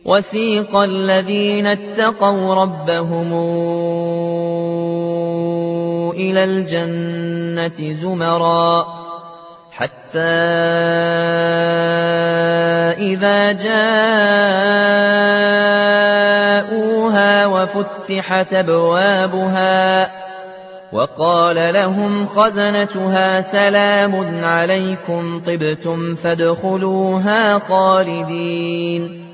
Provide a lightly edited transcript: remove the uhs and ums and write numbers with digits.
وسيق الذين اتقوا ربهم إلى الجنة زمرا حتى إذا جاءوها وفتحت أبوابها وقال لهم خزنتها سلام عليكم طبتم فادخلوها خالدين